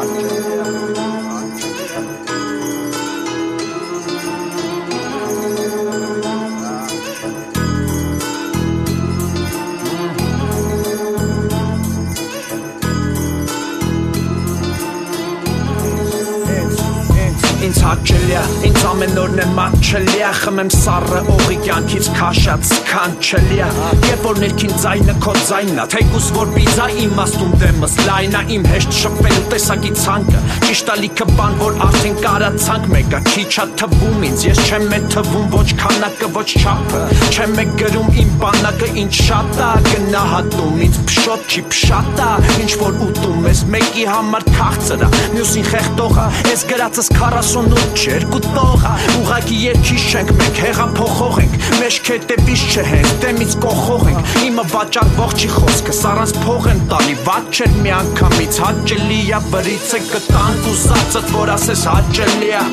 Ինձ հաճելի է, ինձ ամեն օրն է մատչելի է, խմեմ սառը օղի կյանքից քաշած սքանչելի է, երբ որ ներքին ձայնը քո ձայնն է, թեկուզ որ բիձա իմաստում դեմս լայն է, իմ հեշտ շփվելու տեսակի ցանկը, ճիշտ է լիքը բան, որ արդեն կարացանք մեկը, քիչ է թվում ինձ, ես չեմ է թվում ոչ քանակը, ոչ չափը, չեմ է գրում իմ բանակը, ինչ շատ է, գնահատում ինձ փշոտ չի փշատ է, ինչ որ ուտում ես, մեկի համար քաղցր է, մյուսին խեղդող է, ես գրածս 48 երկու տող ուղակի երկիշ չենք մենք հեղափոխող ենք մեջք հետևից չէ հենց դեմից կողող ենք իմը վաճառվող չի խոսքս առանց փող եմ տալի վատ չէր մի անգամից հաճելի է բրիցը կտանք ուզածդ որ ասես հաճելի է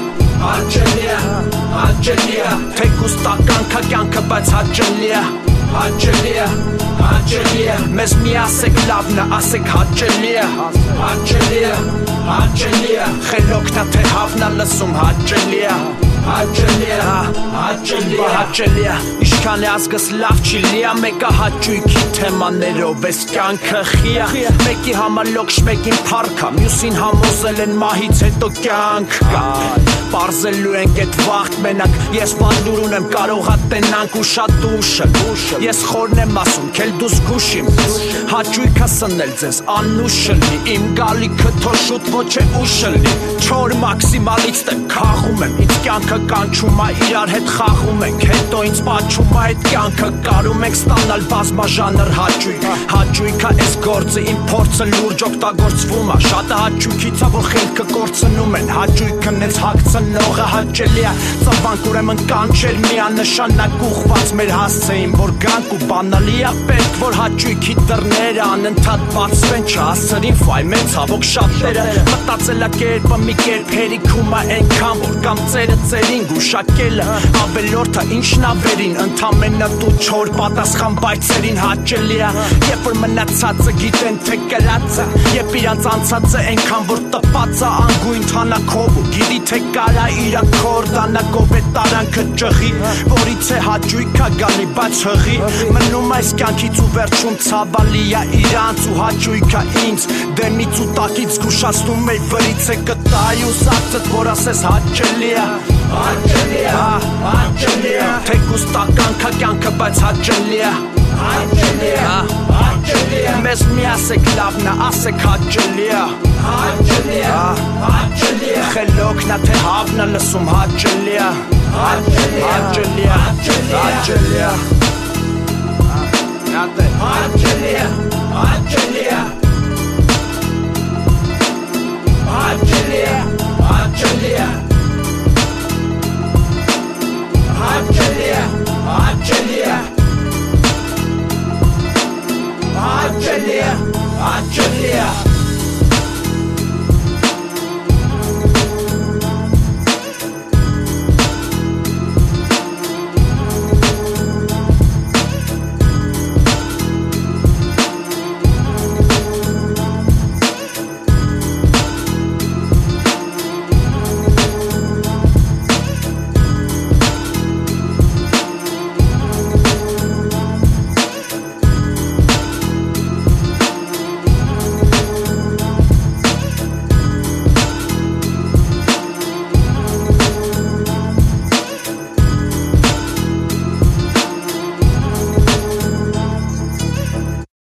հաճելի է թեկուզ տականքա կյանքը բայց հաճելի է հաճելի է մեզ մի ասեք լավն է ասեք հաճելի է հաճելի է խելոքն է թե հավն է լսում հաճելի է հաճելի է Իշքան է ազգս լավ չի լիա մեկը հաճույքի թեմաներով ես կյանքը խիա մեկի համար լոքշ մեկին փառքա մյուսին համոզել են մահից հետո կյանք կա Պարզելու ենք էդ վաղտ մենակ ես պատլուր ունեմ կարող ատենանք ու շատ ուշը ես խորն եմ ասում քել դու զգուշ իմ հաճույքա սնել ձեզ անուշը լի իմ գալիքը թո շուտ ոչ է ուշը լի չոր մաքսիմալից տեմ քաղում եմ ինձ կյանքը կանչում է իրար հետ խաղում ենք հետո ինձ պատչում է այդ կյանքը կարում ենք ստանալ բազմաժանր հաճույքա այս գործը իմ փորձը լուրջ օգտագործվում է շատը հաճույքից է որ խելքը կորցնում են հաճույքը նենց հագցնողը հաճելի է ծավանք ուրեմն կանչեր միանշանակ ուղված մեր հասցեին որ գանք ու բանալի է պետք որ հաճույքի դռները անընդհատ բացվեն չհասցրին ֆայ մեծ ցավոք շատերը մտածելակերպը մի կերպ հերիքում է այնքան որ կամ ծերը ծերին գուշակելը ավելորդը ինչն ավերին ընդամենը դու չոր պատասխան բայցերին հաճելի է երբ որ մնացածը գիտեն թե կրածը երբ իրանց անցածը այնքան որ տպած է անգույն թանակով ու գիտի թե կարա իրա քորդանակով է տարանքը ճղի որից է հաճույքա գալի բայց հղի մնում այս կյանքից ու վերջում ցավալի է իրանց ու հաճույքա ինձ դեմից ու տակից զգուշացնում է վրից է կտայ ու սացդ որ ասես հաճելի է հաճելի է թեկուզ տականքա կյանքը բայց հաճելի է մեզ մի ասեք լավն է ասեք հաճելի է խելոքն է թե հավն է լսում հաճելի է հաճելի է հաճելի է հաճելի է հաճելի է հաճելի է հաճելի է Haceliye, haceliye Haceliye, haceliye